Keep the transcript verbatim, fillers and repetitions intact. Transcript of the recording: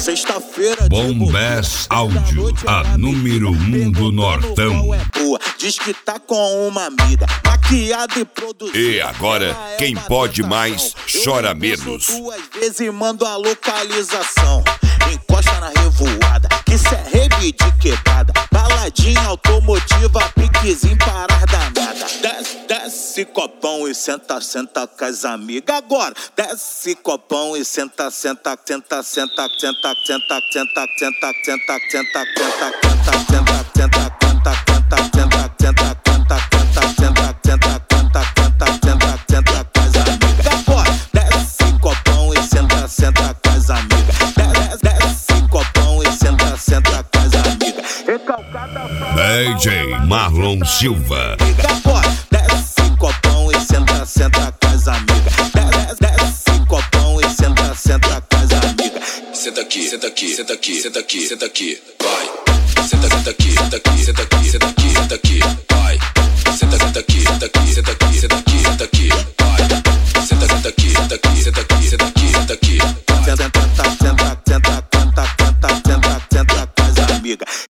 Sexta-feira Bombess Áudio, a número um do Nortão. É boa. Diz que tá com uma amiga maquiada e produzida. E agora, quem pode mais, chora menos. Duas vezes e mando a localização. Encosta na revoada, que cê é rave de quebrada. Baladinha automotiva, piquezinho parar danada. Desce, desce copão e senta, senta com as amigas. Agora, desce copão e senta, senta, senta, senta, senta, senta, senta, senta, senta, senta, senta, senta, senta, senta, canta, canta, senta, senta, canta, canta, senta, senta, canta, canta, senta, senta com as amigas. Agora, desce copão e senta, senta com as amigas. Desce copão e senta, senta com as amigas. Recalcada D J Marlon Silva. Agora, desce copão e senta, senta com as amigas. Desce copão e senta, senta com as amigas. Senta aqui, senta aqui, senta aqui, senta aqui, senta aqui, vai. Senta, senta aqui, senta aqui, senta aqui, senta aqui, senta aqui, vai. Senta, senta aqui, senta aqui, senta aqui, senta aqui, senta aqui, vai. Senta, senta aqui, senta aqui, senta aqui.